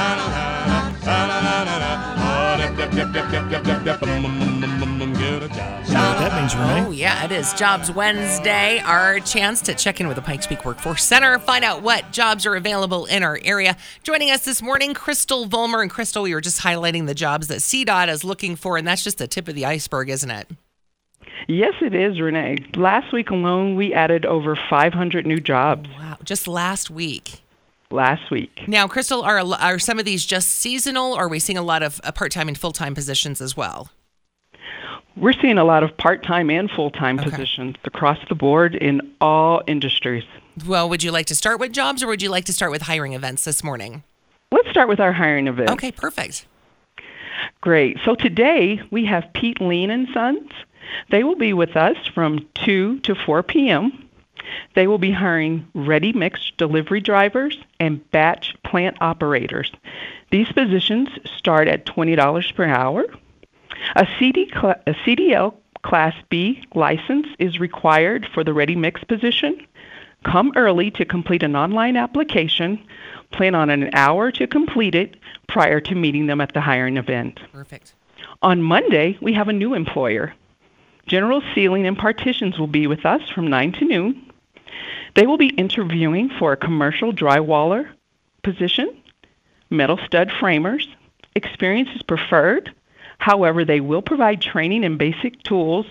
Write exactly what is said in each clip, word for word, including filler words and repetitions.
You know what that means, Renee? Oh, yeah, it is Jobs Wednesday, our chance to check in with the Pikes Peak Workforce Center, find out what jobs are available in our area. Joining us this morning, Crystal Vollmer. And Crystal, we were just highlighting the jobs that C DOT is looking for, and that's just the tip of the iceberg, isn't it? Yes, it is, Renee. Last week alone, we added over five hundred new jobs. Wow, just last week. Last week. Now, Crystal, are, are some of these just seasonal, or are we seeing a lot of uh, part-time and full-time positions as well? We're seeing a lot of part-time and full-time Okay. positions across the board in all industries. Well, would you like to start with jobs, or would you like to start with hiring events this morning? Let's start with our hiring event. Okay, perfect. Great. So today we have Pete Lean and Sons. They will be with us from two to four p.m. They will be hiring ready-mix delivery drivers and batch plant operators. These positions start at twenty dollars per hour. A, C D cl- a C D L Class B license is required for the ready-mix position. Come early to complete an online application. Plan on an hour to complete it prior to meeting them at the hiring event. Perfect. On Monday, we have a new employer. General Sealing and Partitions will be with us from nine to noon. They will be interviewing for a commercial drywaller position, metal stud framers. Experience is preferred. However, they will provide training and basic tools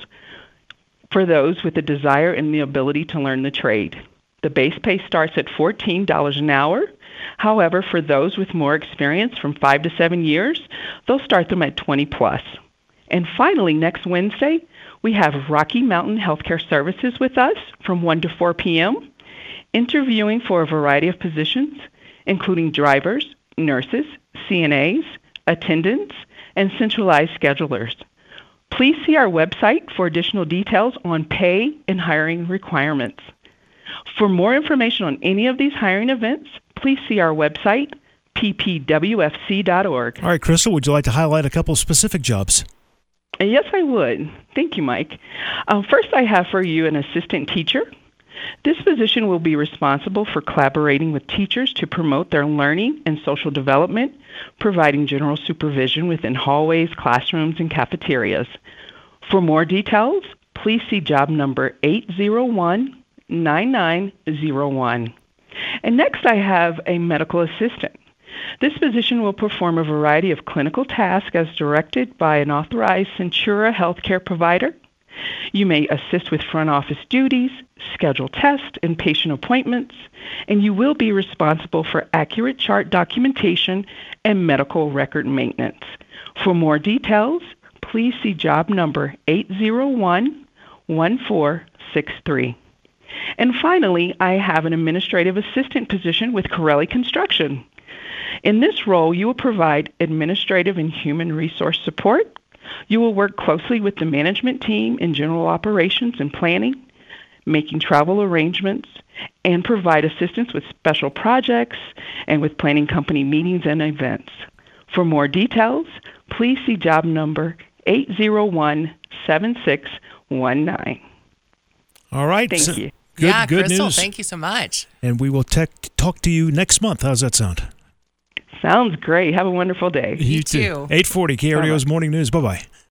for those with the desire and the ability to learn the trade. The base pay starts at fourteen dollars an hour. However, for those with more experience from five to seven years, they'll start them at twenty plus. And finally, next Wednesday, we have Rocky Mountain Healthcare Services with us from one to four p.m., interviewing for a variety of positions, including drivers, nurses, C N As, attendants, and centralized schedulers. Please see our website for additional details on pay and hiring requirements. For more information on any of these hiring events, please see our website, p p w f c dot org. All right, Crystal, would you like to highlight a couple specific jobs? Uh, Yes, I would. Thank you, Mike. Uh, first, I have for you an assistant teacher. This position will be responsible for collaborating with teachers to promote their learning and social development, providing general supervision within hallways, classrooms, and cafeterias. For more details, please see job number eight zero one nine nine zero one. And next, I have a medical assistant. This position will perform a variety of clinical tasks as directed by an authorized Centura healthcare provider. You may assist with front office duties, schedule tests and patient appointments, and you will be responsible for accurate chart documentation and medical record maintenance. For more details, please see job number eight zero one one four six three. And finally, I have an administrative assistant position with Corelli Construction. In this role, you will provide administrative and human resource support. You will work closely with the management team in general operations and planning, making travel arrangements, and provide assistance with special projects and with planning company meetings and events. For more details, please see job number eight zero one seven six one nine. All right. Thank so, you. Good, yeah, good Crystal, news. thank you so much. And we will tech talk to you next month. How's that sound? Sounds great. Have a wonderful day. You too. eight forty K R D O's Morning News. Bye-bye.